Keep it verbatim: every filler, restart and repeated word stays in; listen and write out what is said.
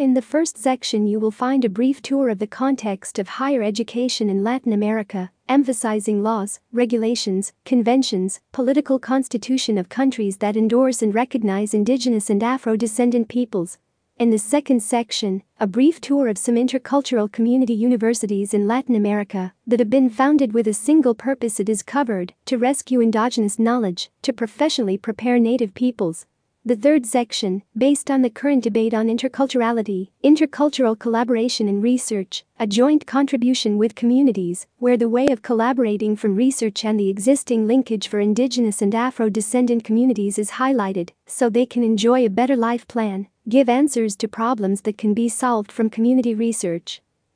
In the first section you will find a brief tour of the context of higher education in Latin America, emphasizing laws, regulations, conventions, political constitution of countries that endorse and recognize indigenous and Afro-descendant peoples. In the second section, a brief tour of some intercultural community universities in Latin America that have been founded with a single purpose. It is covered to rescue indigenous knowledge, to professionally prepare native peoples. The third section, based on the current debate on interculturality, intercultural collaboration in research, a joint contribution with communities, where the way of collaborating from research and the existing linkage for indigenous and Afro-descendant communities is highlighted, so they can enjoy a better life plan, give answers to problems that can be solved from community research.